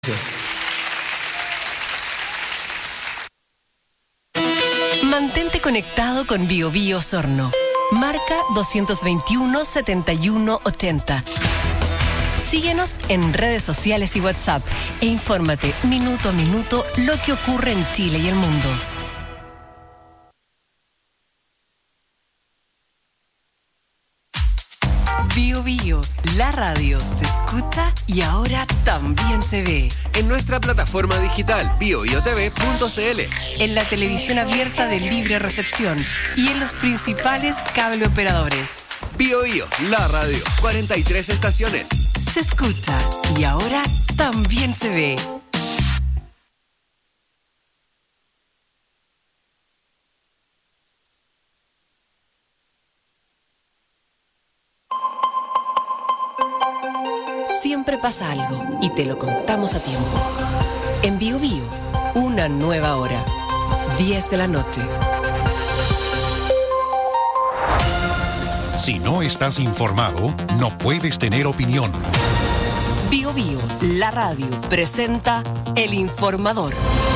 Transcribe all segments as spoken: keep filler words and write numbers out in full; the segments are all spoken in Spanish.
Mantente conectado con Bio Bio Osorno. Marca dos veintiuno, setenta y uno, ochenta. Síguenos en redes sociales y WhatsApp e infórmate minuto a minuto lo que ocurre en Chile y el mundo. Bio Bio, la radio se escucha y ahora también se ve. En nuestra plataforma digital bio bio t v punto c l, en la televisión abierta de libre recepción y en los principales cable operadores. Bio Bio, la radio, cuarenta y tres estaciones. Se escucha y ahora también se ve. Siempre pasa algo y te lo contamos a tiempo. En Bio Bio, una nueva hora. diez de la noche. Si no estás informado, no puedes tener opinión. Bio Bio, la radio, presenta El Informador.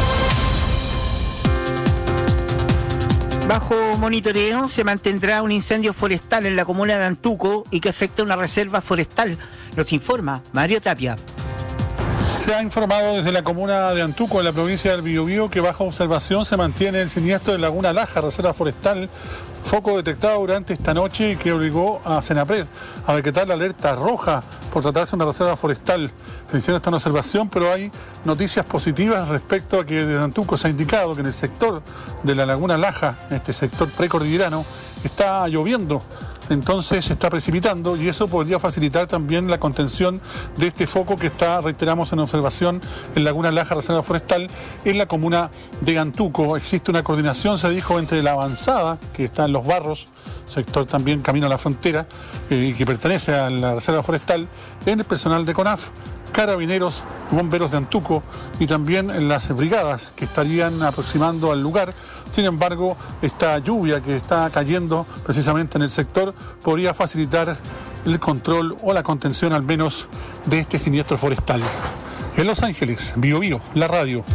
Bajo monitoreo se mantendrá un incendio forestal en la comuna de Antuco y que afecta una reserva forestal. Nos informa Mario Tapia. Se ha informado desde la comuna de Antuco, en la provincia del Biobío, que bajo observación se mantiene el siniestro de Laguna Laja, reserva forestal, foco detectado durante esta noche y que obligó a Senapred a decretar la alerta roja por tratarse de una reserva forestal. Se hicieron esta observación, pero hay noticias positivas respecto a que desde Antuco se ha indicado que en el sector de la Laguna Laja, este sector precordillerano, está lloviendo. Entonces se está precipitando y eso podría facilitar también la contención de este foco que está, reiteramos, en observación en Laguna Laja, reserva forestal, en la comuna de Antuco. Existe una coordinación, se dijo, entre la avanzada, que está en Los Barros, sector también camino a la frontera, y eh, que pertenece a la reserva forestal, en el personal de CONAF, Carabineros, Bomberos de Antuco y también en las brigadas que estarían aproximando al lugar. Sin embargo, esta lluvia que está cayendo precisamente en el sector podría facilitar el control o la contención al menos de este siniestro forestal. En Los Ángeles, Bio Bio, la radio.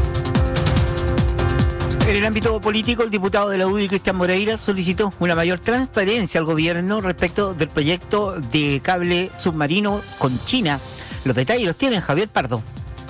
En el ámbito político, el diputado de la U D I, Cristian Moreira, solicitó una mayor transparencia al gobierno respecto del proyecto de cable submarino con China. Los detalles los tiene Javier Pardo.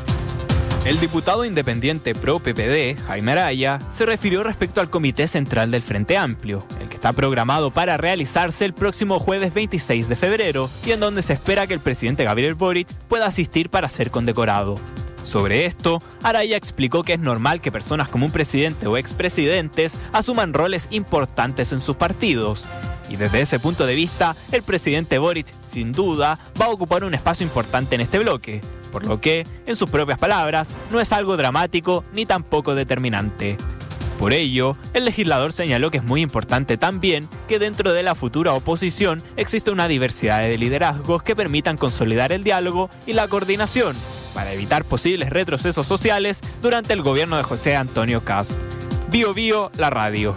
El diputado independiente pro P P D, Jaime Araya, se refirió respecto al Comité Central del Frente Amplio, el que está programado para realizarse el próximo jueves veintiséis de febrero y en donde se espera que el presidente Gabriel Boric pueda asistir para ser condecorado. Sobre esto, Araya explicó que es normal que personas como un presidente o expresidentes asuman roles importantes en sus partidos. Y desde ese punto de vista, el presidente Boric, sin duda, va a ocupar un espacio importante en este bloque, por lo que, en sus propias palabras, no es algo dramático ni tampoco determinante. Por ello, el legislador señaló que es muy importante también que dentro de la futura oposición existe una diversidad de liderazgos que permitan consolidar el diálogo y la coordinación para evitar posibles retrocesos sociales durante el gobierno de José Antonio Kast. Bio Bio, la radio.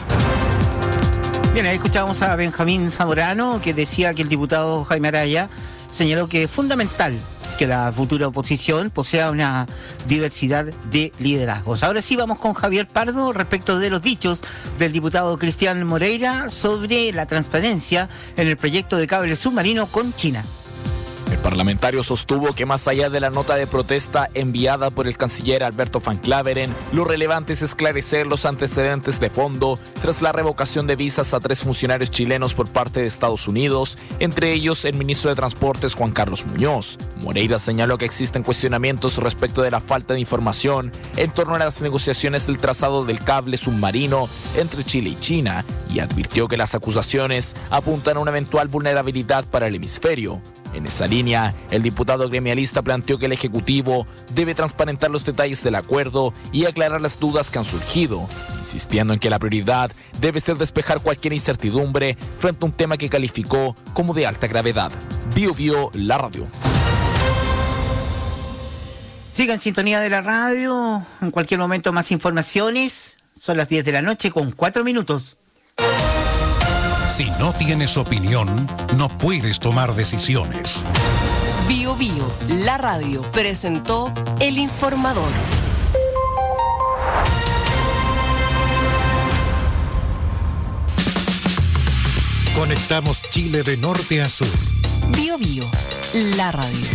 Bien, ahí escuchábamos a Benjamín Zamorano, que decía que el diputado Jaime Araya señaló que es fundamental que la futura oposición posea una diversidad de liderazgos. Ahora sí vamos con Javier Pardo respecto de los dichos del diputado Cristian Moreira sobre la transparencia en el proyecto de cable submarino con China. El parlamentario sostuvo que más allá de la nota de protesta enviada por el canciller Alberto Van Claveren, lo relevante es esclarecer los antecedentes de fondo tras la revocación de visas a tres funcionarios chilenos por parte de Estados Unidos, entre ellos el ministro de Transportes Juan Carlos Muñoz. Moreira señaló que existen cuestionamientos respecto de la falta de información en torno a las negociaciones del trazado del cable submarino entre Chile y China y advirtió que las acusaciones apuntan a una eventual vulnerabilidad para el hemisferio. En esa línea, el diputado gremialista planteó que el Ejecutivo debe transparentar los detalles del acuerdo y aclarar las dudas que han surgido, insistiendo en que la prioridad debe ser despejar cualquier incertidumbre frente a un tema que calificó como de alta gravedad. Bio Bio, la radio. Siga en sintonía de la radio, en cualquier momento más informaciones. Son las diez de la noche con cuatro minutos. Si no tienes opinión, no puedes tomar decisiones. Bio Bio, la radio, presentó El Informador. Conectamos Chile de norte a sur. Bio Bio, la radio.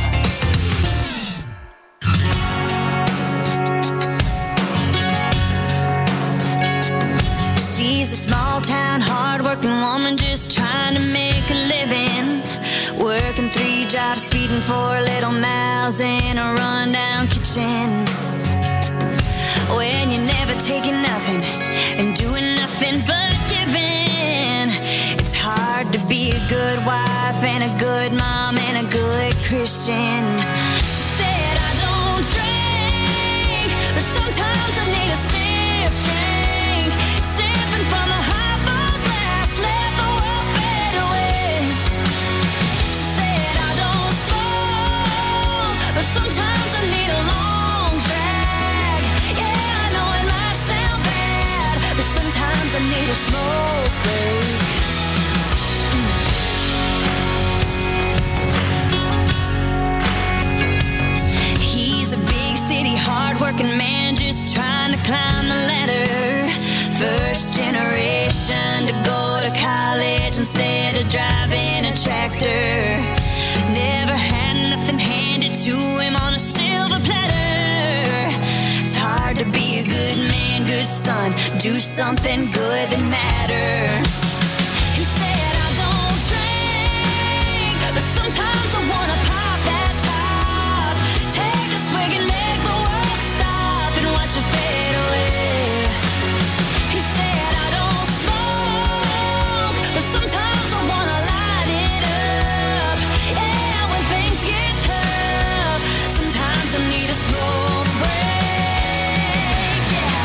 She's a small town, hard-working woman just trying to make a living. Working three jobs, feeding four little mouths in a rundown kitchen. When you're never taking nothing and doing nothing but giving, it's hard to be a good wife and a good mom and a good Christian. She said, I don't drink, but sometimes I need a stiff drink. Sipping from a highball glass, let the world fade away. She said, I don't smoke, but sometimes I need a long drag. Yeah, I know it might sound bad, but sometimes I need a smoke break. He's a big city, hard-working man just trying to climb the ladder. First generation to go to college instead of driving a tractor. Never had nothing handed to him on a silver platter. It's hard to be a good man, good son, do something good that matters. He said, I don't drink, but sometimes I wanna pop that top. Take a swig and make the world stop and watch it fade away. He said, I don't smoke, but sometimes I wanna light it up. Yeah, when things get tough, sometimes I need a smoke break. Yeah.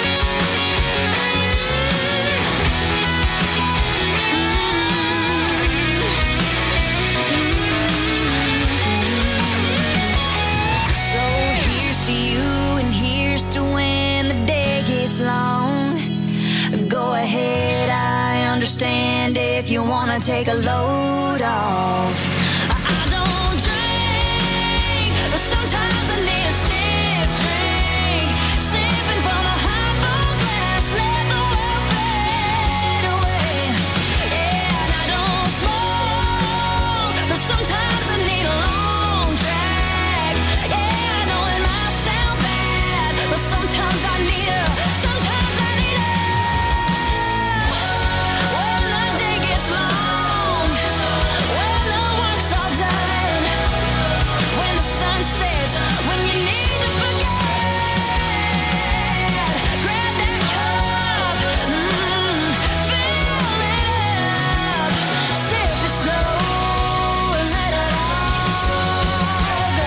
So here's to you and here's to when the day gets long. Go ahead, I understand if you wanna take a load off. I I don't drink, but sometimes I need a stiff drink. Sipping from a highball glass, let the world fade away. Yeah, and I don't smoke, but sometimes I need a long drag. Yeah, I know it might sound bad, but sometimes I need a, sometimes I need a. When the day gets long, when the work's all done, when the sun sets, when you need to forget, grab that cup, mm, fill it up, sip it slow and let it all go.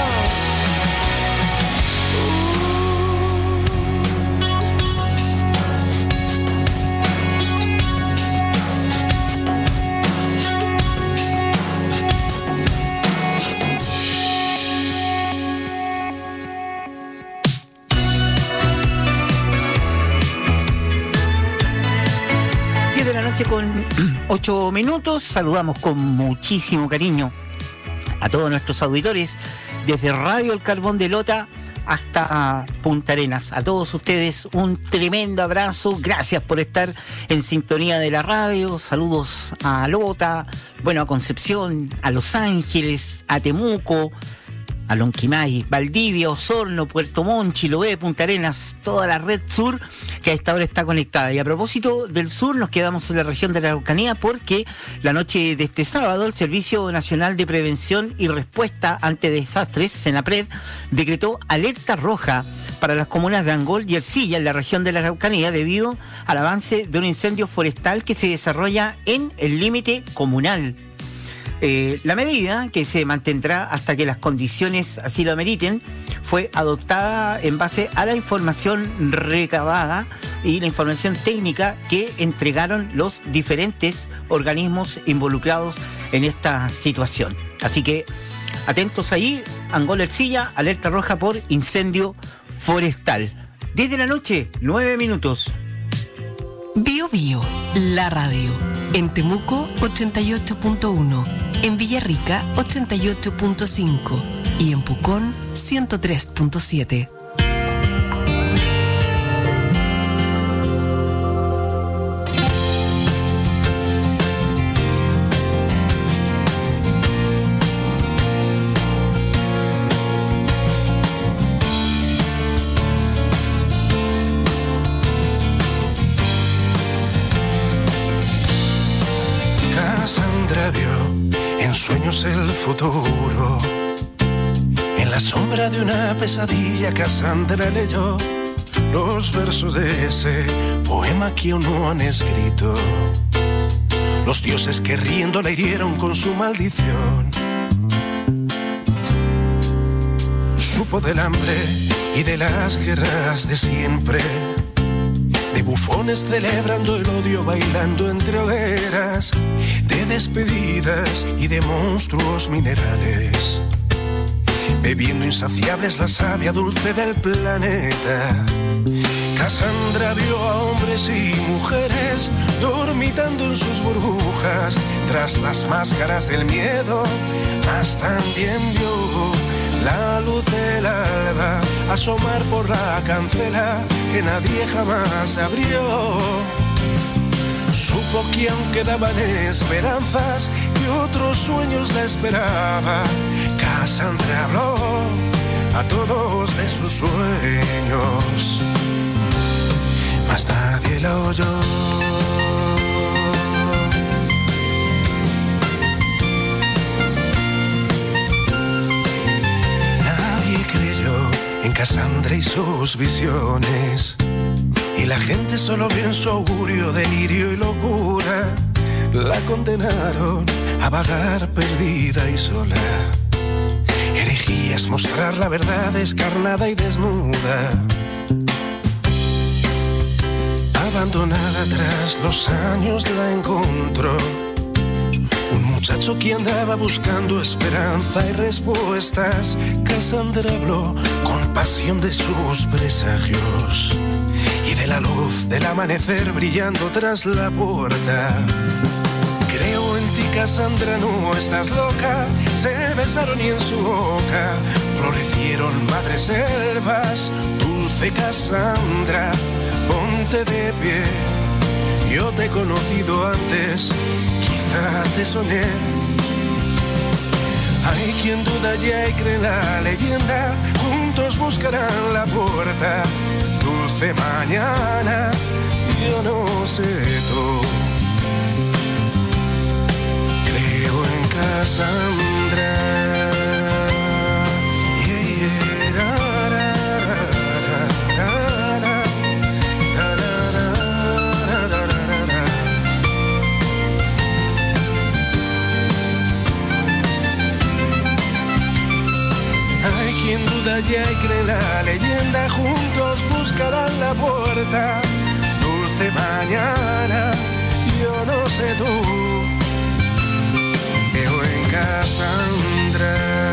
diez de la noche con ocho minutos. Saludamos con muchísimo cariño a todos nuestros auditores desde Radio El Carbón de Lota hasta Punta Arenas. A todos ustedes un tremendo abrazo. Gracias por estar en sintonía de la radio. Saludos a Lota, bueno, a Concepción, a Los Ángeles, a Temuco, a Lonquimay, Valdivia, Osorno, Puerto Montt, Chiloé, Punta Arenas, toda la red sur que a esta hora está conectada. Y a propósito del sur, nos quedamos en la región de la Araucanía porque la noche de este sábado el Servicio Nacional de Prevención y Respuesta ante Desastres, SENAPRED, decretó alerta roja para las comunas de Angol y Ercilla en la región de la Araucanía debido al avance de un incendio forestal que se desarrolla en el límite comunal. Eh, la medida, que se mantendrá hasta que las condiciones así lo ameriten, fue adoptada en base a la información recabada y la información técnica que entregaron los diferentes organismos involucrados en esta situación. Así que atentos ahí, Angol Ercilla, alerta roja por incendio forestal. diez de la noche, nueve minutos. Bio Bio, la radio. En Temuco ochenta y ocho punto uno, En Villarrica ochenta y ocho punto cinco y en Pucón ciento tres punto siete. El futuro. En la sombra de una pesadilla, Cassandra leyó los versos de ese poema que aún no han escrito. Los dioses que riendo la hirieron con su maldición. Supo del hambre y de las guerras de siempre, de bufones celebrando el odio, bailando entre hogueras, de despedidas y de monstruos minerales, bebiendo insaciables la savia dulce del planeta. Cassandra vio a hombres y mujeres dormitando en sus burbujas tras las máscaras del miedo, mas también vio la luz del alba asomar por la cancela que nadie jamás abrió. Supo que aún quedaban esperanzas, que otros sueños la esperaban. Cassandra habló a todos de sus sueños, mas nadie la oyó. En Cassandra y sus visiones, y la gente solo vio en su augurio delirio y locura. La condenaron a vagar perdida y sola. Herejía es mostrar la verdad descarnada y desnuda. Abandonada tras los años la encontró un muchacho que andaba buscando esperanza y respuestas. Cassandra habló con pasión de sus presagios y de la luz del amanecer brillando tras la puerta. Creo en ti, Cassandra, no estás loca. Se besaron y en su boca florecieron madres selvas. Dulce Cassandra, ponte de pie. Yo te he conocido antes, quizá te soñé. Hay quien duda ya y cree en la leyenda, juntos buscarán la puerta. Dulce mañana, yo no sé tú. Creo en Cassandra. Yeah, yeah, ra, ra, ra, ra, ra, ra. Hay quien duda ya y cree en la leyenda, juntos buscarán la puerta. Dulce mañana, yo no sé tú. Creo en Cassandra.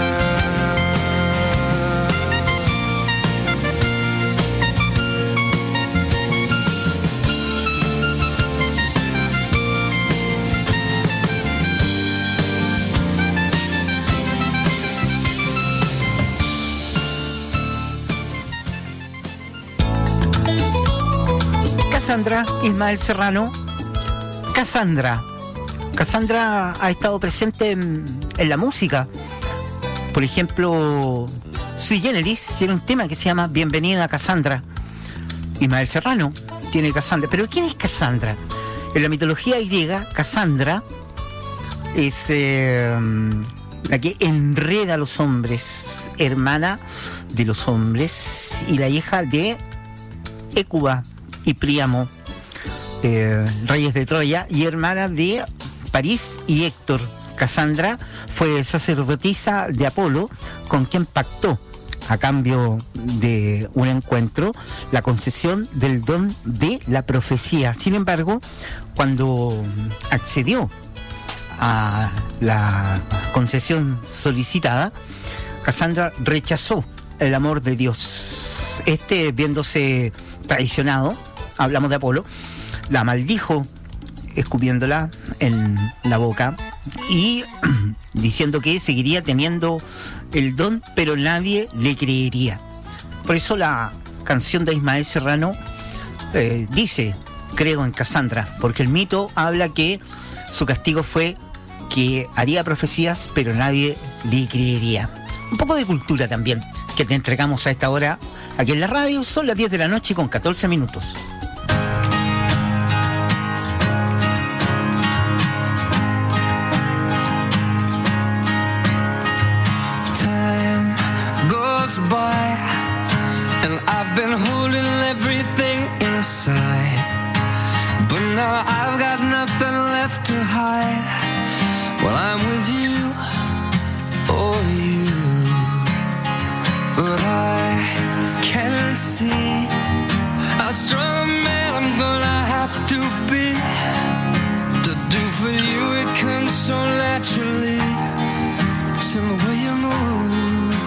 Cassandra, Ismael Serrano. Cassandra. Cassandra ha estado presente en, en la música. Por ejemplo, Sui Generis tiene un tema que se llama Bienvenida a Cassandra. Ismael Serrano tiene Cassandra. Pero ¿quién es Cassandra? En la mitología griega, Cassandra es eh, la que enreda a los hombres, hermana de los hombres y la hija de Hécuba y Príamo, eh, reyes de Troya, y hermana de París y Héctor. Cassandra fue sacerdotisa de Apolo, con quien pactó, a cambio de un encuentro, la concesión del don de la profecía. Sin embargo, cuando accedió a la concesión solicitada, Cassandra rechazó el amor de Dios. Este, viéndose traicionado, hablamos de Apolo, la maldijo escupiéndola en la boca y diciendo que seguiría teniendo el don, pero nadie le creería. Por eso la canción de Ismael Serrano eh, dice, creo en Cassandra, porque el mito habla que su castigo fue que haría profecías, pero nadie le creería. Un poco de cultura también, que te entregamos a esta hora aquí en la radio. Son las diez de la noche con catorce minutos. Time goes by and I've been holding everything inside, but now I've got nothing left to hide. Well, I'm with you, oh you, but I can't see how strong a man I'm gonna have to be to do for you. It comes so naturally, it's in the way you move,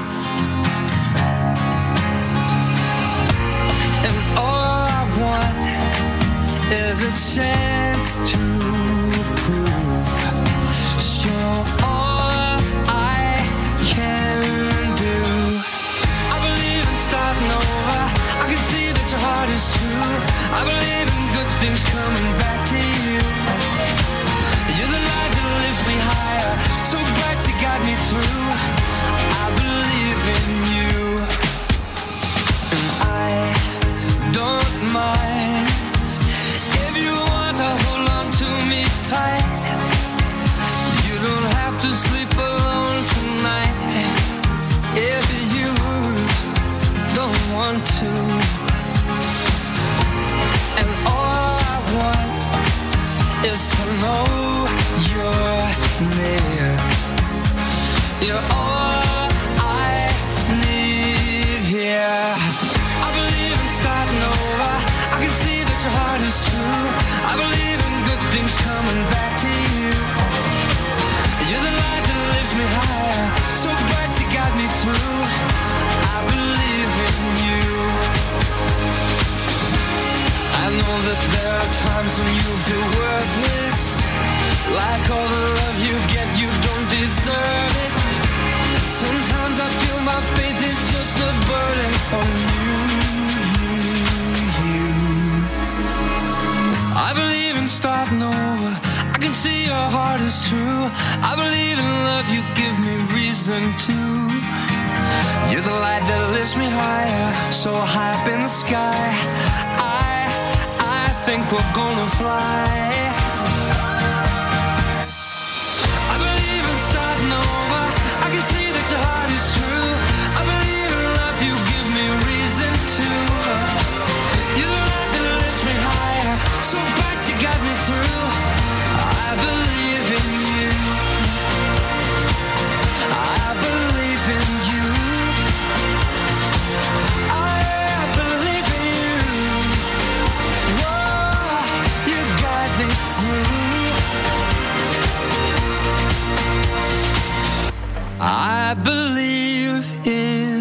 and all I want is a chance to prove, show all I can do. I believe in starting over, I can see that your heart is true. I believe in good things coming back to you. You're the light that lifts me higher, so bright you got me through. I believe in you, and I don't mind if you want to hold on to me tight. You don't have to sleep alone tonight if you don't want to. And all I want is to know you're near. You're all I need here. I believe in starting over, I can see that your heart is true. I believe in good things coming back to you. You're the light that lifts me higher, so bright you got me through. I believe in you. I know that there are times when you feel worthless, like all the love you get, you don't deserve it. Sometimes I feel my faith is just a burden on you, you, you. I believe in starting over, I can see your heart is true. I believe in love, you give me reason to. You're the light that lifts me higher, so high up in the sky. I, I think we're gonna fly. I believe in starting over, I can see that your heart is true. I believe in love, you give me reason to. You're the light that lifts me higher, so bright you got me through. I believe in you. I believe in you. I believe in you. Whoa, you got me through. I believe in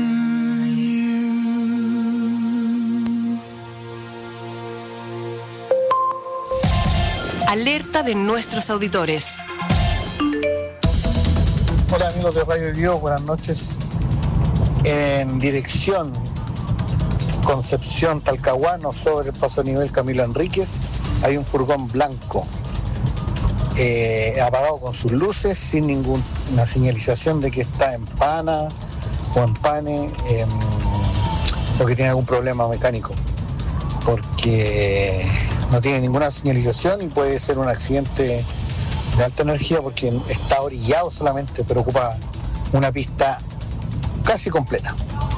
you. Alerta de nuestros auditores. Hola amigos de Radio Dios, buenas noches. En dirección Concepción Talcahuano, sobre el paso a nivel Camilo Enríquez, hay un furgón blanco eh, apagado con sus luces, sin ninguna señalización de que está en pana o en pane eh, o que tiene algún problema mecánico, porque no tiene ninguna señalización y puede ser un accidente de alta energía porque está orillado solamente, pero ocupa una pista casi completa.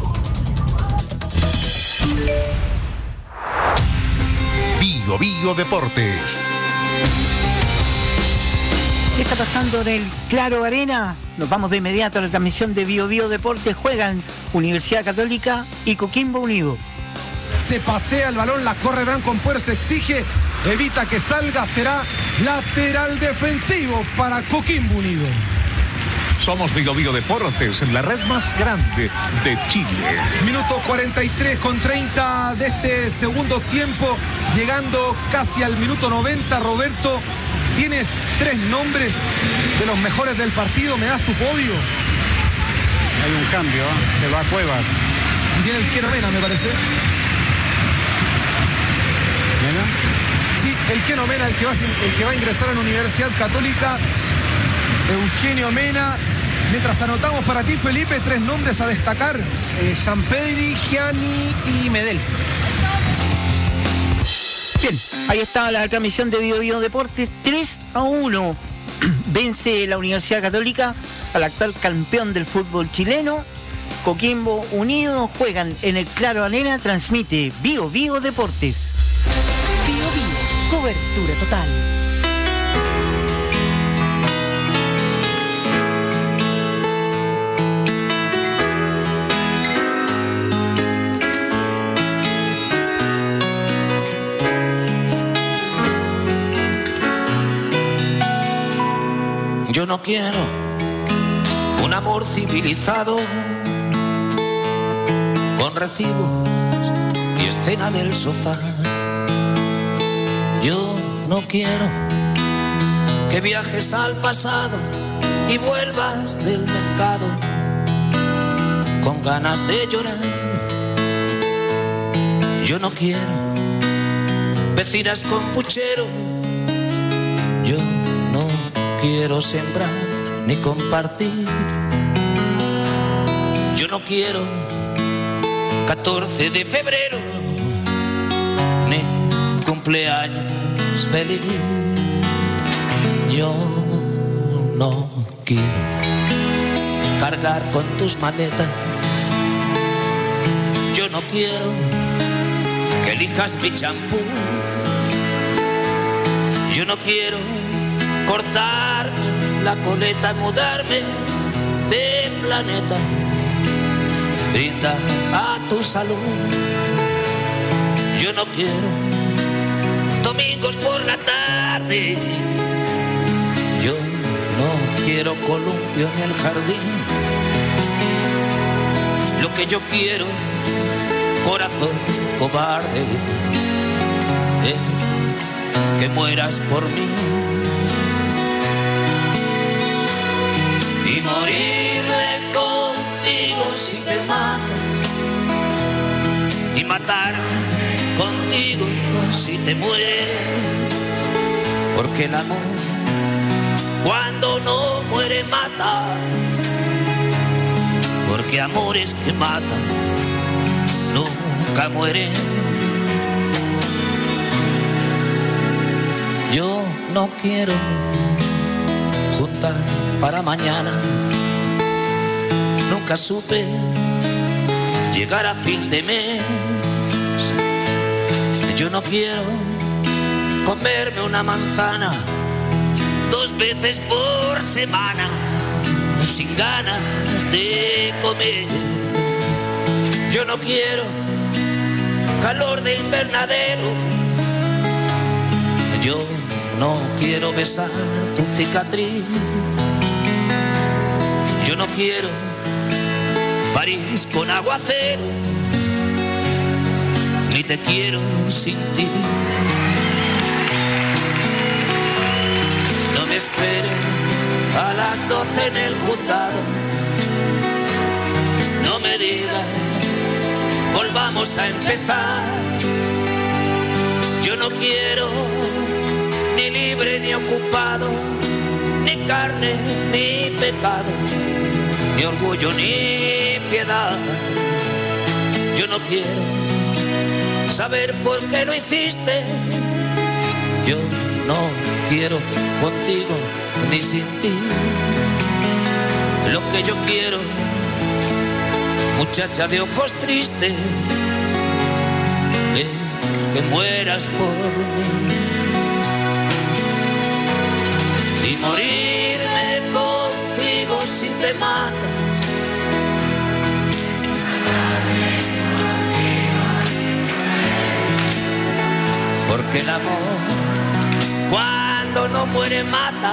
Bio Bio Deportes. ¿Qué está pasando en el Claro Arena? Nos vamos de inmediato a la transmisión de Bio Bio Deportes. Juegan Universidad Católica y Coquimbo Unido. Se pasea el balón, la corre Branco Ampuero, se exige, evita que salga, será lateral defensivo para Coquimbo Unido. Somos Bio Bio Deportes, la red más grande de Chile. Minuto cuarenta y tres con treinta de este segundo tiempo, llegando casi al minuto noventa, Roberto. Tienes tres nombres de los mejores del partido. ¿Me das tu podio? Hay un cambio, ¿eh? Se va a Cuevas. Y viene el Keno Mena, me parece. ¿Mena? Sí, el Keno Mena, el que va, el que va a ingresar a la Universidad Católica. Eugenio Mena. Mientras anotamos para ti, Felipe, tres nombres a destacar. Eh, Sampedri, Gianni y Medel. Bien, ahí estaba la transmisión de Bio Bio Deportes. tres a uno vence la Universidad Católica al actual campeón del fútbol chileno. Coquimbo Unido juegan en el Claro Arena. Transmite Bio Bio Deportes. Bio Bio, cobertura total. Yo no quiero un amor civilizado con recibos y escena del sofá. Yo no quiero que viajes al pasado y vuelvas del mercado con ganas de llorar. Yo no quiero vecinas con puchero. Yo no quiero sembrar ni compartir. Yo no quiero catorce de febrero ni cumpleaños feliz. Yo no quiero cargar con tus maletas. Yo no quiero que elijas mi champú. Yo no quiero cortarme la coleta, mudarme de planeta, brinda a tu salud. Yo no quiero domingos por la tarde. Yo no quiero columpio en el jardín. Lo que yo quiero, corazón cobarde, es que mueras por mí. Y morirme contigo si te matas, y matarme contigo si te mueres, porque el amor cuando no muere mata, porque amores que matan nunca mueren. Yo no quiero juntar para mañana. Nunca supe llegar a fin de mes. Yo no quiero comerme una manzana dos veces por semana sin ganas de comer. Yo no quiero calor de invernadero. Yo no quiero besar tu cicatriz. Yo no quiero París con aguacero, ni te quiero sin ti. No me esperes a las doce en el juzgado. No me digas, volvamos a empezar. Yo no quiero ni libre ni ocupado, ni carne ni pecado, ni orgullo ni piedad. Yo no quiero saber por qué lo hiciste. Yo no quiero contigo ni sin ti. Lo que yo quiero, muchacha de ojos tristes, es que mueras por mí. Y morirme contigo si te matas. Porque el amor cuando no muere mata.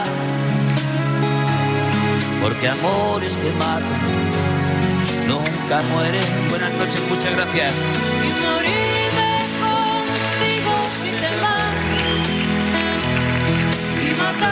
Porque amores que matan nunca mueren. Buenas noches, muchas gracias. Y morirme contigo si te vas. Y matar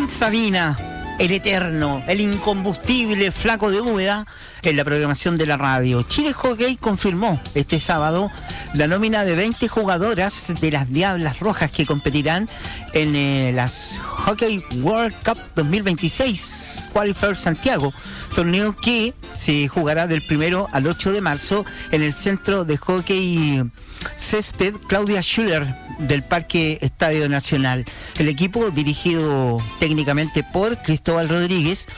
Joaquín Sabina, el eterno, el incombustible Flaco de Úbeda, en la programación de la radio. Chile Hockey confirmó este sábado la nómina de veinte jugadoras de las Diablas Rojas que competirán en eh, las Hockey World Cup dos mil veintiséis Qualifier Santiago, torneo que se jugará del primero al ocho de marzo en el Centro de Hockey Césped Claudia Schuller del Parque Estadio Nacional. El equipo, dirigido técnicamente por Cristóbal Rodríguez,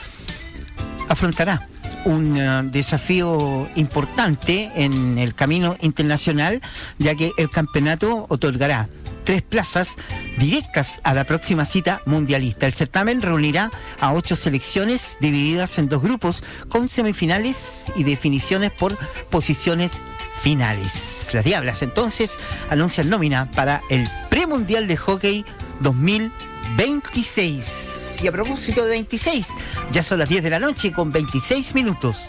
afrontará un uh, desafío importante en el camino internacional, ya que el campeonato otorgará tres plazas directas a la próxima cita mundialista. El certamen reunirá a ocho selecciones divididas en dos grupos con semifinales y definiciones por posiciones finales. Las Diablas entonces anuncian nómina para el premundial de hockey dos mil veintiséis. Y a propósito de veintiséis, ya son las diez de la noche con veintiséis minutos.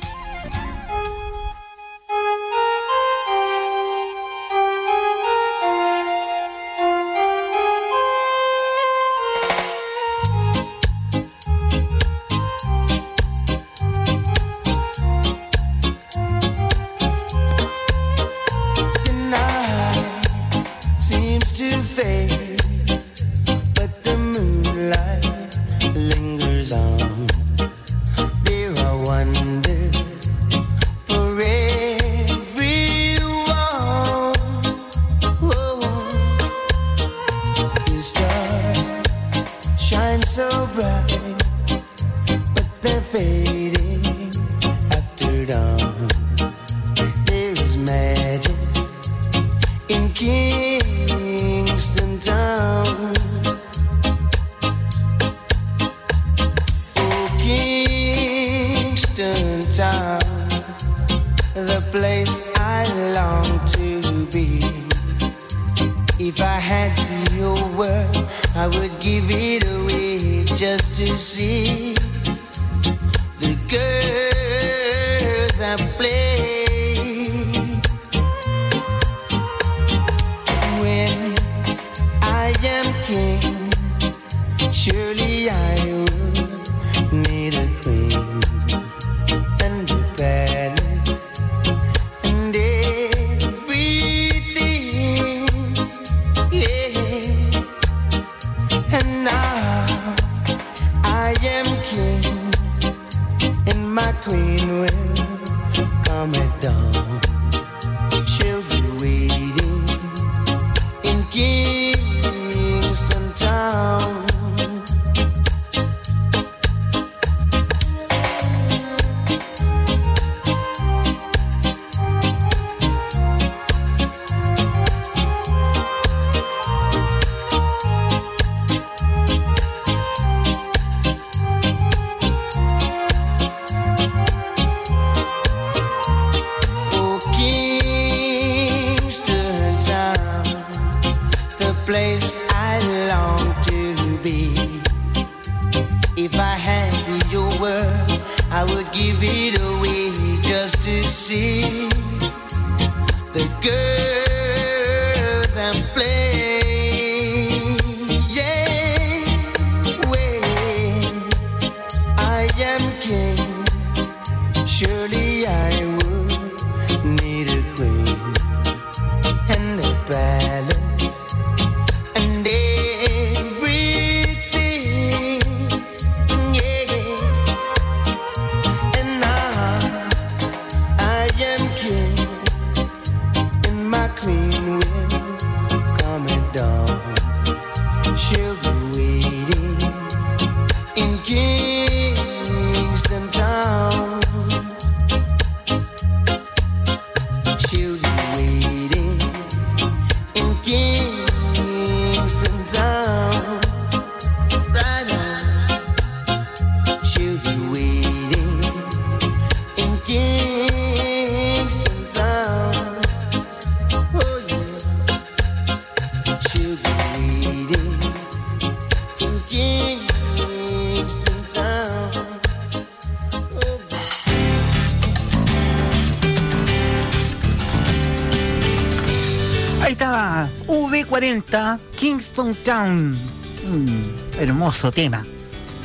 V cuarenta, Kingston Town. Mm, hermoso tema.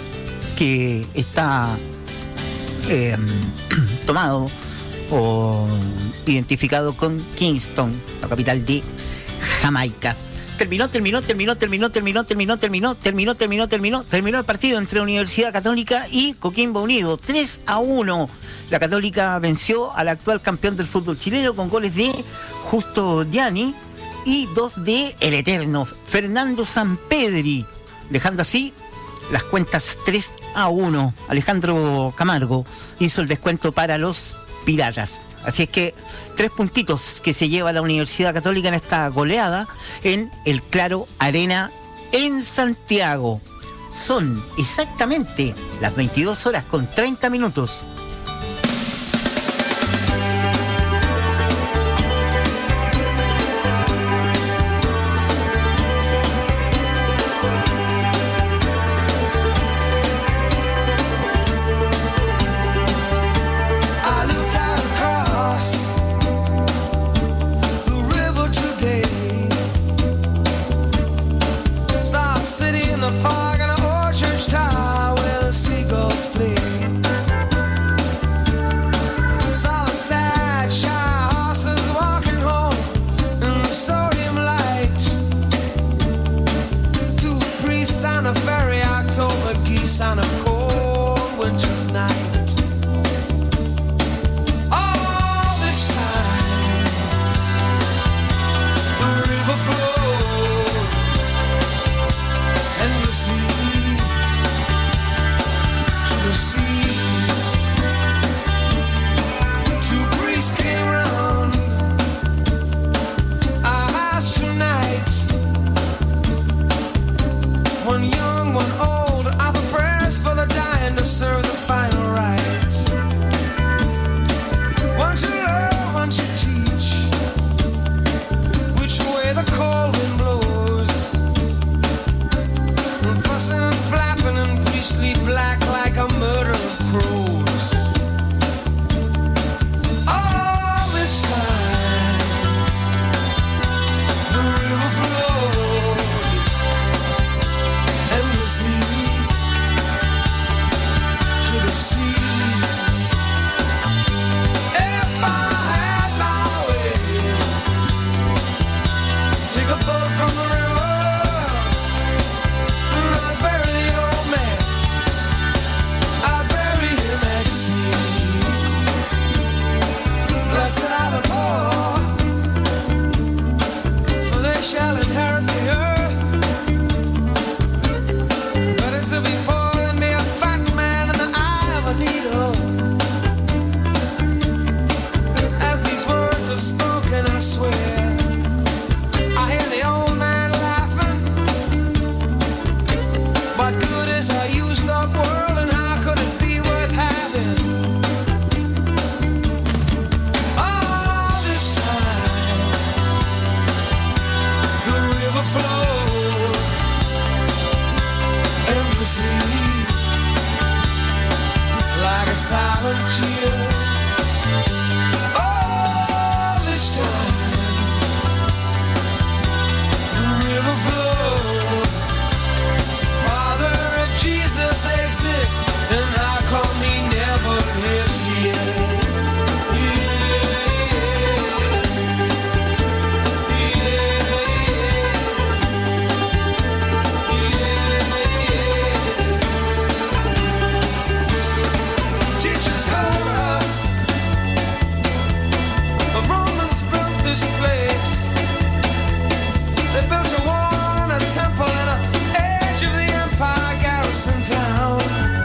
que está eh, tomado o identificado con Kingston, la capital de Jamaica. Terminó, terminó, terminó, terminó, terminó, terminó, terminó, terminó, terminó, terminó, terminó el partido entre Universidad Católica y Coquimbo Unido. tres a uno. La Católica venció al actual campeón del fútbol chileno con goles de Justo Gianni y dos de el eterno Fernando Sampedri, dejando así las cuentas tres a uno. Alejandro Camargo hizo el descuento para los Piratas. Así es que tres puntitos que se lleva la Universidad Católica en esta goleada en el Claro Arena en Santiago. Son exactamente las veintidós horas con treinta minutos. On a cold winter's night, all this time the river flowed endlessly to the sea. Two priests came round our house tonight, one young, one old, for the dying to serve the final rites. One to learn, one to teach which way the cold wind blows, and fussing and flapping in priestly black like a murder of crows. All this time the river flowed endlessly to the sea. If I had my way, take a boat from the river and I'd bury the old man, I'd bury him at sea. Blessed are the poor, for they shall inherit the earth. Better to be poor than be a fat man in the eye of a needle. As these words were spoken, I swear I hear the old man laughing. What good is a used up world, and how could it be worth having? All this time the river flowed endlessly like a silent tear. All this time the river flowed. Father, if Jesus exists, then how come he never lives here? Teachers told us the Romans built this place. They built a wall and a temple and a edge of the empire garrison town.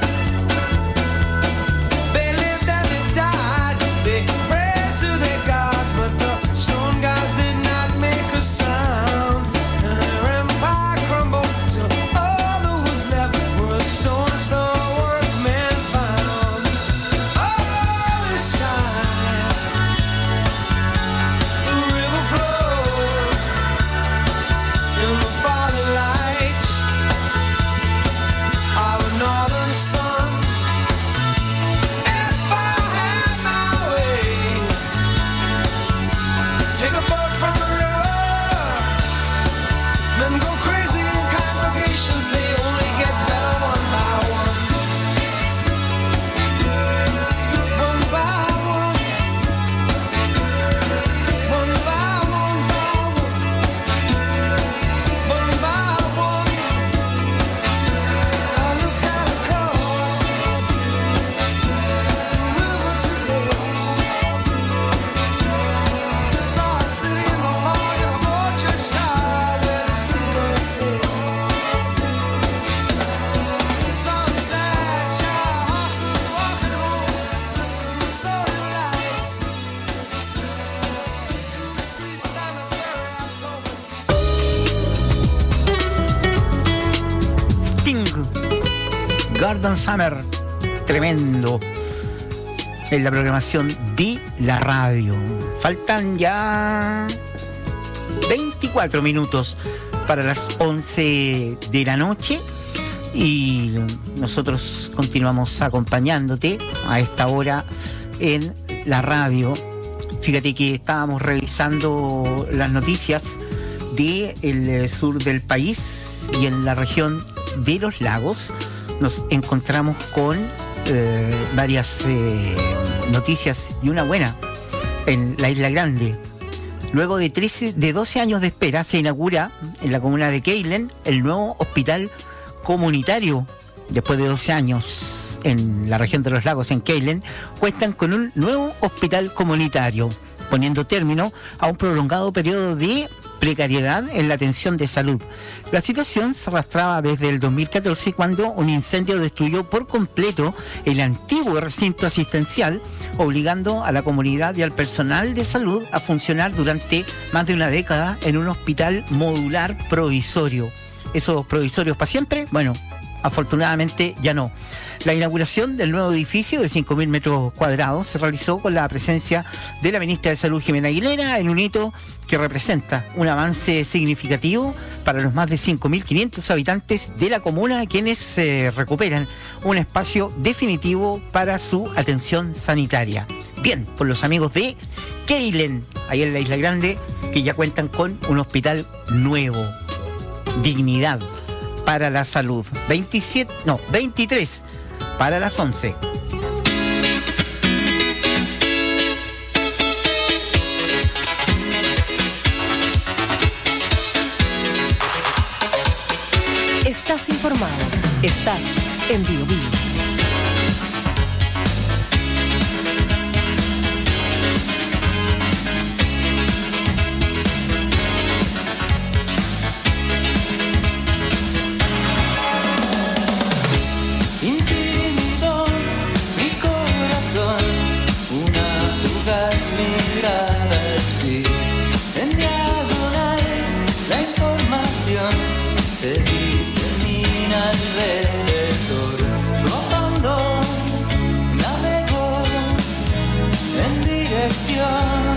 They lived and they died, they prayed to their gods, but the stone gods did not make a sound. And their empire crumbled till all that was left were the stones the workmen found. All this time the river Soundgarden Summer. Tremendo. En la programación de la radio. Faltan ya veinticuatro minutos para las once de la noche. Y nosotros continuamos acompañándote a esta hora en la radio. Fíjate que estábamos revisando las noticias del sur del país y en la región de los lagos nos encontramos con eh, varias eh, noticias y una buena en la Isla Grande. Luego de, trece, de doce años de espera se inaugura en la comuna de Keilen el nuevo hospital comunitario. Después de doce años en la región de los lagos, en Keilen, cuentan con un nuevo hospital comunitario, poniendo término a un prolongado periodo de precariedad en la atención de salud. La situación se arrastraba desde el dos mil catorce, cuando un incendio destruyó por completo el antiguo recinto asistencial, obligando a la comunidad y al personal de salud a funcionar durante más de una década en un hospital modular provisorio. ¿Esos provisorios para siempre? Bueno, afortunadamente ya no. La inauguración del nuevo edificio de cinco mil metros cuadrados se realizó con la presencia de la ministra de Salud, Jimena Aguilera, en un hito que representa un avance significativo para los más de cinco mil quinientos habitantes de la comuna, quienes eh, recuperan un espacio definitivo para su atención sanitaria. Bien, por los amigos de Keilen, ahí en la Isla Grande, que ya cuentan con un hospital nuevo. Dignidad para la salud. veintisiete, no, veintitrés para las once. Estás informado. Estás en Bio Bio. Se disemina alrededor, flotando, navegó en dirección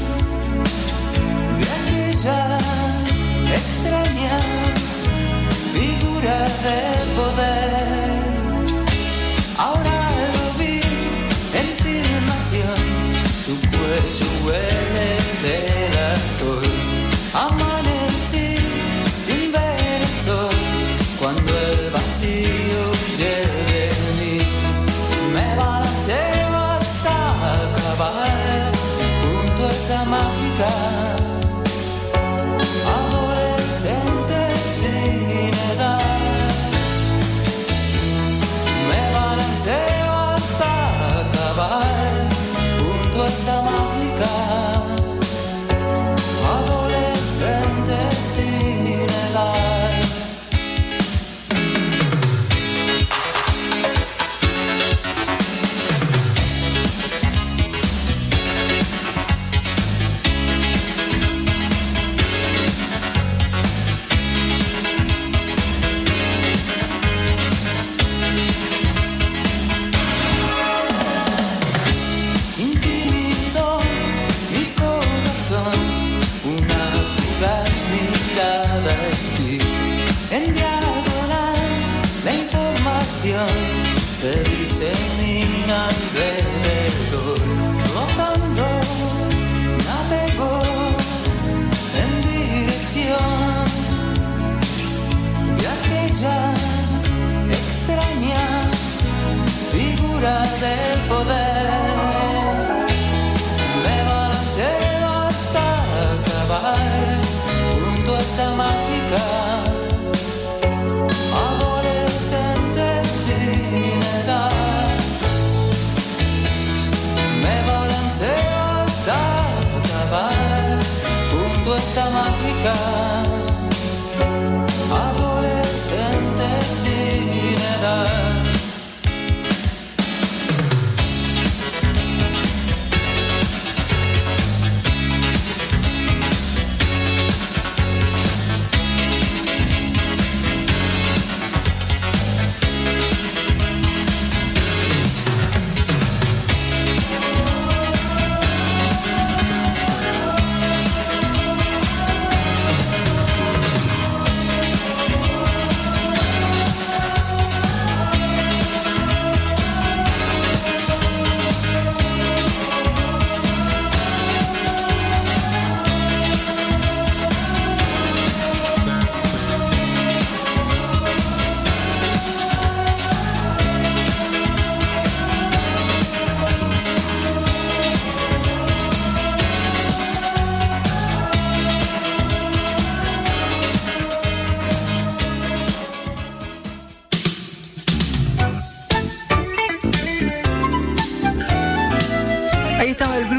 de aquella extraña figura de poder. Ahora lo vi en filmación, tu cuello huele del actor. Amanecí sin ver el sol, cuando el vacío huye de mí. Me balanceo hasta acabar junto a esta mágica adolescente sin edad. Me balanceo hasta acabar junto a esta mágica adolescente sin edad. Intimidó mi corazón una fugaz mirada espí. En diagonal la información se disemina alrededor, flotando, navegó en dirección de aquella extraña figura del poder. Me balanceo hasta acabar junto a esta mágica adolescente sin edad. Me balanceo hasta acabar junto a esta mágica adolescente sin edad.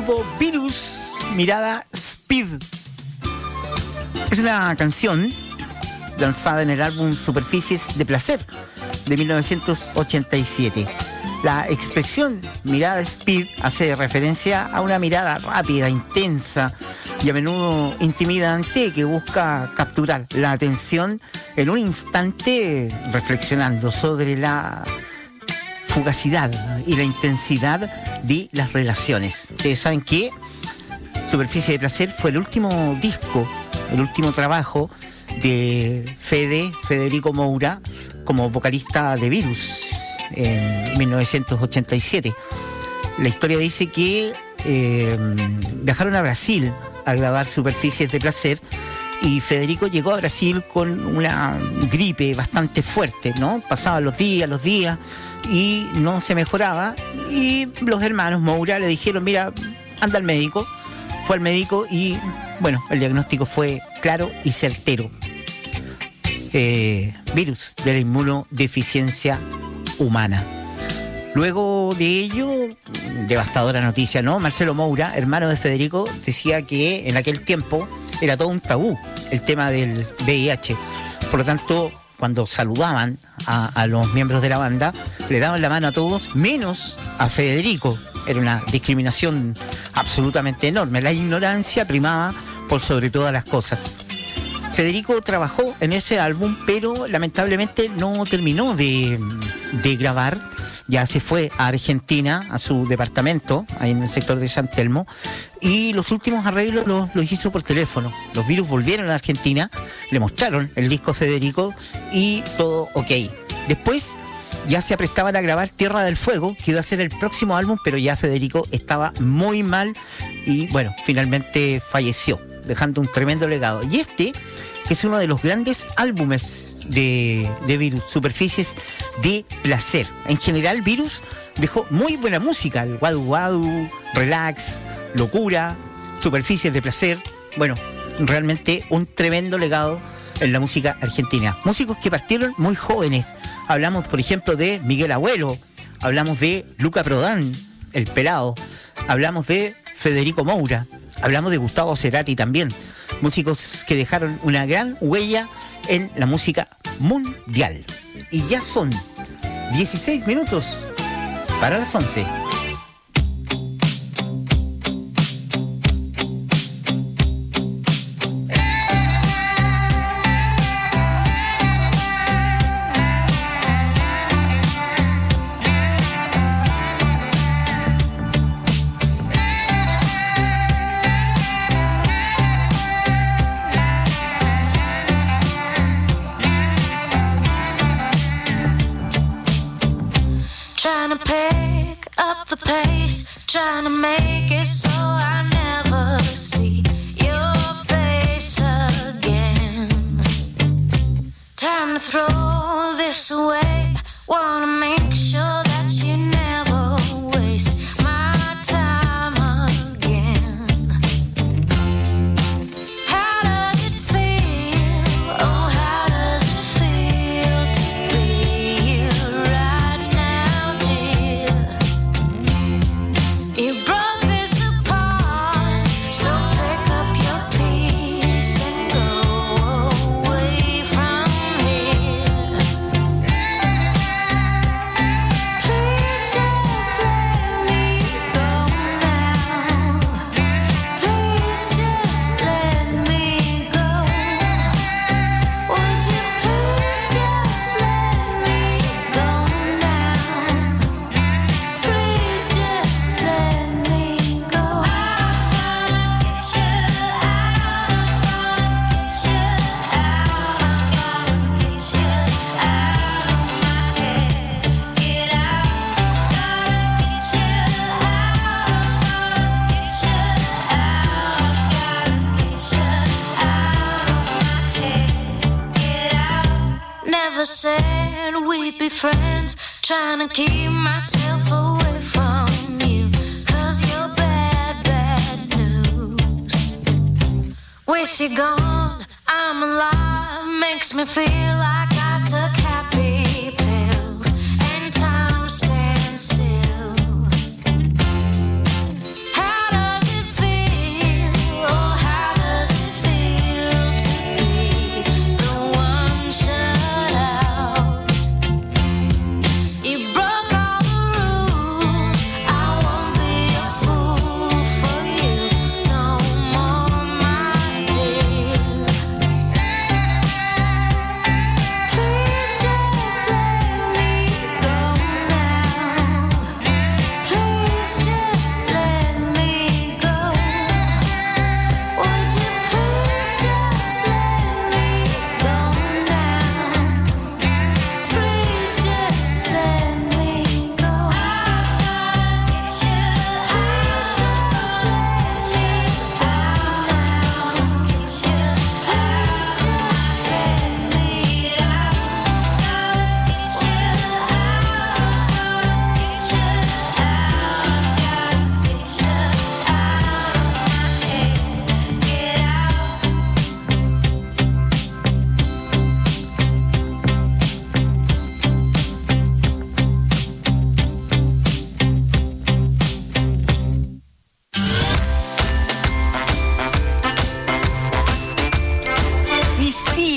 grupo Virus, Mirada Speed. Es una canción lanzada en el álbum Superficies de Placer de mil novecientos ochenta y siete. La expresión Mirada Speed hace referencia a una mirada rápida, intensa y a menudo intimidante que busca capturar la atención en un instante, reflexionando sobre la fugacidad y la intensidad de las relaciones. Ustedes saben que Superficie de Placer fue el último disco, el último trabajo de Fede, Federico Moura, como vocalista de Virus en mil novecientos ochenta y siete. La historia dice que eh, viajaron a Brasil a grabar Superficies de Placer y Federico llegó a Brasil con una gripe bastante fuerte, ¿no? Pasaban los días, los días y no se mejoraba, y los hermanos Moura le dijeron, mira, anda al médico. Fue al médico y, bueno, el diagnóstico fue claro y certero. Eh, virus de la inmunodeficiencia humana. Luego de ello, devastadora noticia, ¿no? Marcelo Moura, hermano de Federico, decía que en aquel tiempo era todo un tabú el tema del V I H. Por lo tanto, cuando saludaban a, a los miembros de la banda, le daban la mano a todos, menos a Federico. Era una discriminación absolutamente enorme. La ignorancia primaba por sobre todas las cosas. Federico trabajó en ese álbum, pero lamentablemente no terminó de, de grabar. Ya se fue a Argentina, a su departamento, ahí en el sector de San Telmo, y los últimos arreglos los, los hizo por teléfono. Los Virus volvieron a Argentina, le mostraron el disco a Federico y todo ok. Después ya se aprestaban a grabar Tierra del Fuego, que iba a ser el próximo álbum, pero ya Federico estaba muy mal y, bueno, finalmente falleció, dejando un tremendo legado. Y este, que es uno de los grandes álbumes de, de Virus, Superficies de Placer. En general, Virus dejó muy buena música, el Wadu Wadu, Relax, Locura, Superficies de Placer. Bueno, realmente un tremendo legado en la música argentina. Músicos que partieron muy jóvenes. Hablamos, por ejemplo, de Miguel Abuelo, hablamos de Luca Prodan, el pelado, hablamos de Federico Moura, hablamos de Gustavo Cerati también. Músicos que dejaron una gran huella en la música mundial. Y ya son dieciséis minutos para las once. Trying to make it so I never see your face again. Time to throw this away. Wanna make sure that you never waste my time again. How does it feel? Oh, how does it feel to be here right now, dear? You broke this apart, so pick up your piece and go away from here. Please just let me go now. Please just let me go. Would you please just let me go now? Please just let me go. I'm gonna get you out. I'm gonna get you out. I'm gonna get you out of my head. Get out. Gonna get you out. I'm gonna get you out. Gotta get you out of my head. Get out. Never said we'd be friends. Trying to keep myself away from you, 'cause you're bad, bad news. With you gone, I'm alive. Makes me feel like I took happy pills and time stands still. How does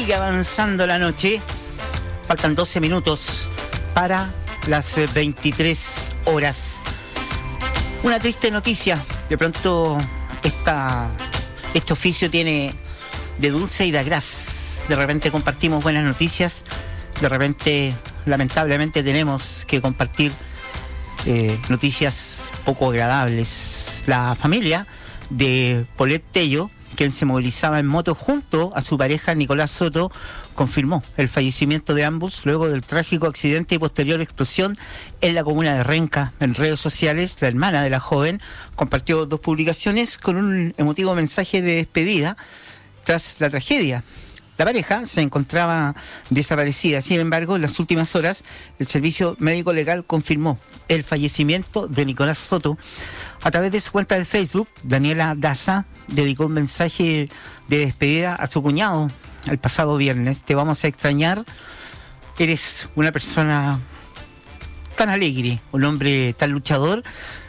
sigue avanzando la noche. Faltan doce minutos para las veintitrés horas. Una triste noticia. De pronto esta, este oficio tiene de dulce y de agraz. De repente compartimos buenas noticias. De repente, lamentablemente, tenemos que compartir eh, noticias poco agradables. La familia de Paulette Tello, quien se movilizaba en moto junto a su pareja Nicolás Soto, confirmó el fallecimiento de ambos luego del trágico accidente y posterior explosión en la comuna de Renca. En redes sociales, la hermana de la joven compartió dos publicaciones con un emotivo mensaje de despedida tras la tragedia. La pareja se encontraba desaparecida. Sin embargo, en las últimas horas, el Servicio Médico Legal confirmó el fallecimiento de Nicolás Soto. A través de su cuenta de Facebook, Daniela Daza dedicó un mensaje de despedida a su cuñado el pasado viernes. Te vamos a extrañar. Eres una persona tan alegre, un hombre tan luchador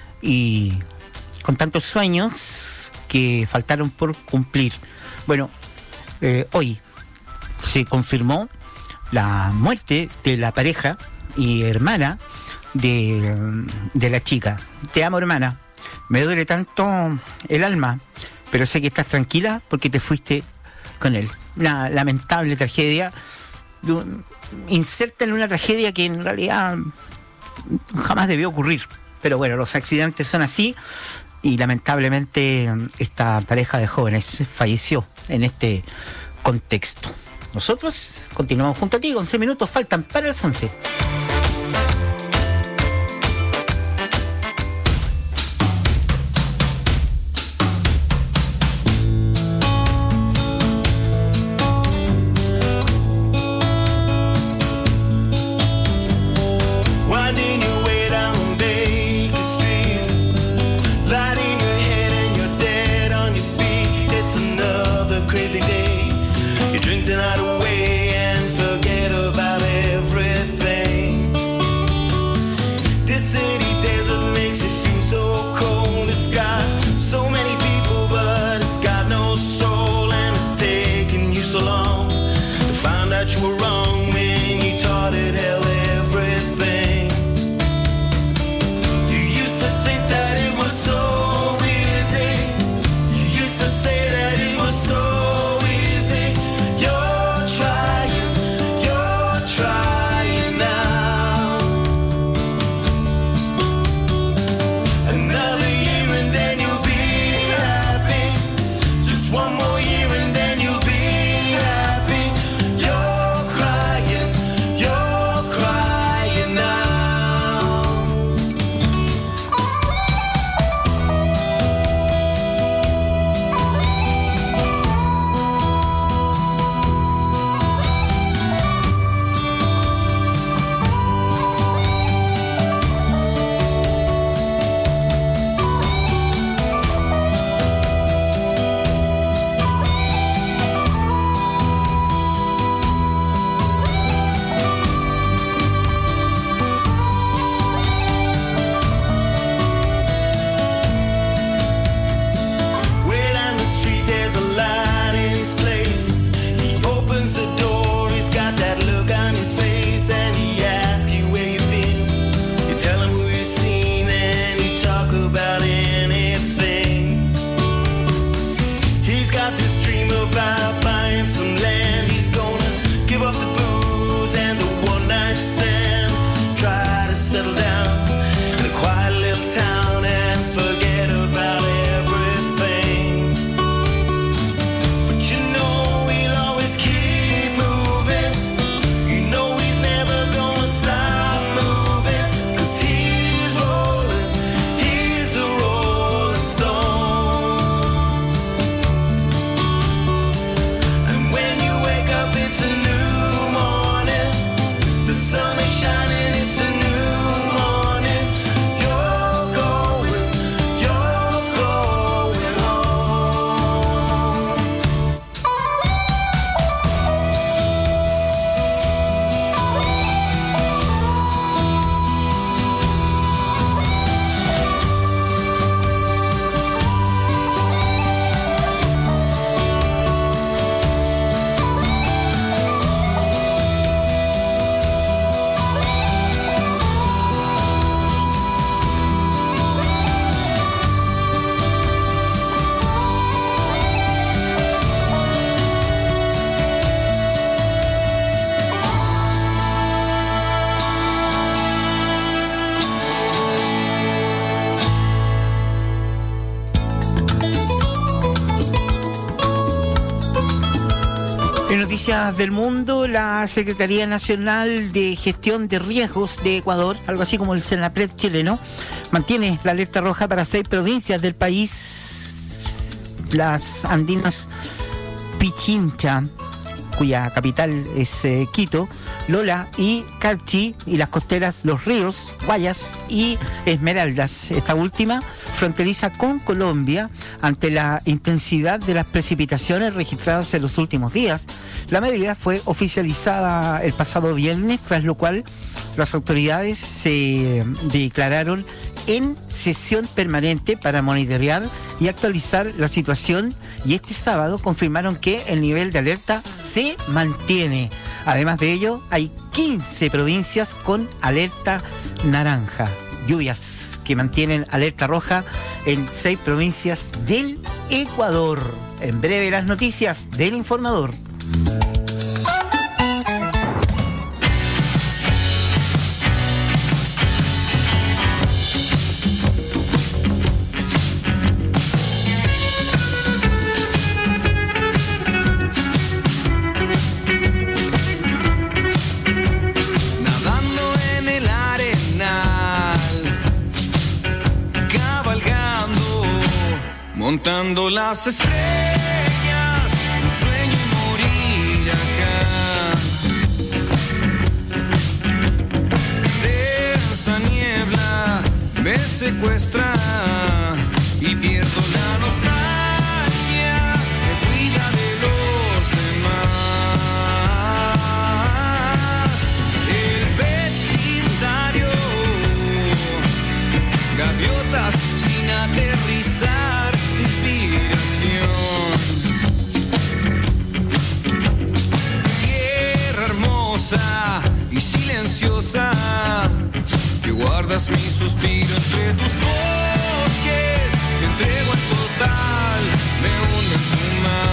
y con tantos sueños que faltaron por cumplir. Bueno, eh, hoy se confirmó la muerte de la pareja y hermana de, de la chica. Te amo, hermana. Me duele tanto el alma, pero sé que estás tranquila porque te fuiste con él. Una lamentable tragedia. Inserta en una tragedia que en realidad jamás debió ocurrir. Pero bueno, los accidentes son así y lamentablemente esta pareja de jóvenes falleció en este contexto. Nosotros continuamos junto a ti. once minutos faltan para las once. Drink the night away and forget about everything. En noticias del mundo, la Secretaría Nacional de Gestión de Riesgos de Ecuador, algo así como el Senapred chileno, mantiene la alerta roja para seis provincias del país, las andinas Pichincha, cuya capital es eh, Quito, Lola y Carchi, y las costeras Los Ríos, Guayas y Esmeraldas. Esta última fronteriza con Colombia. Ante la intensidad de las precipitaciones registradas en los últimos días, la medida fue oficializada el pasado viernes, tras lo cual las autoridades se declararon en sesión permanente para monitorear y actualizar la situación, y este sábado confirmaron que el nivel de alerta se mantiene. Además de ello, hay quince provincias con alerta naranja. Lluvias que mantienen alerta roja en seis provincias del Ecuador. En breve, las noticias del Informador. Montando las estrellas, un sueño y morir acá. Densa niebla me secuestra y pierdo la nostalgia que cuida de los demás. El vecindario, gaviotas sin aterrizar. Tierra hermosa y silenciosa, que guardas mi suspiro entre tus bosques. Te entrego en total, me hundo en tu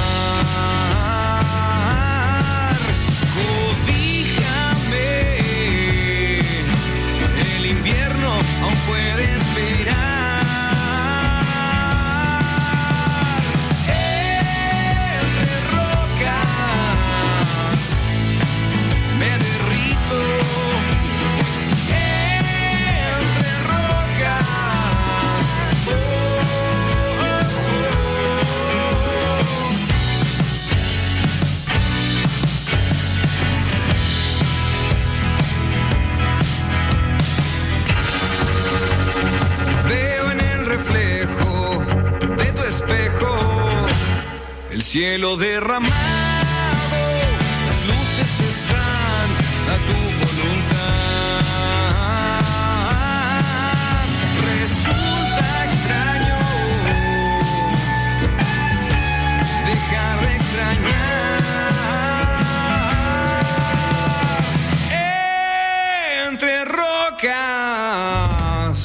mar. Cobíjame, el invierno aún puede esperar. Reflejo de tu espejo, el cielo derramado, las luces están a tu voluntad. Resulta extraño dejar de extrañar entre rocas.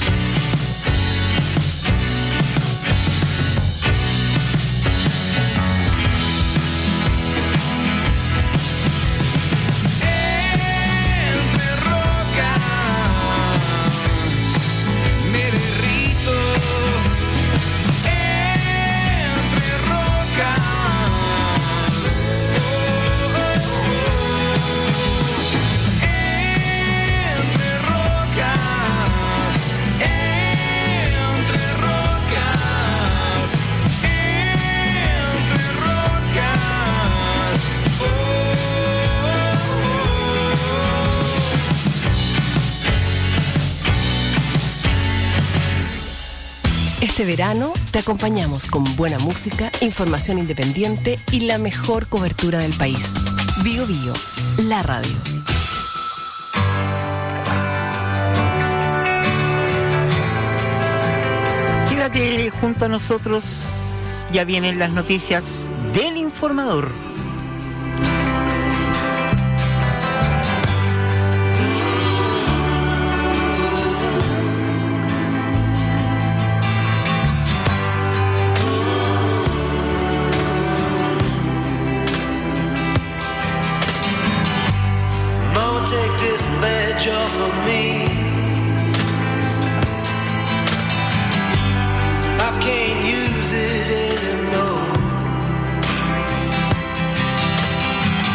Este verano te acompañamos con buena música, información independiente y la mejor cobertura del país. Bio Bio, la radio. Quédate junto a nosotros, ya vienen las noticias del Informador. For me, I can't use it anymore.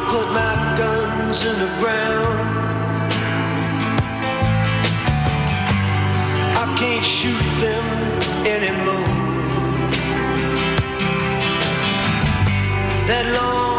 put my guns in the ground. I can't shoot them anymore. That long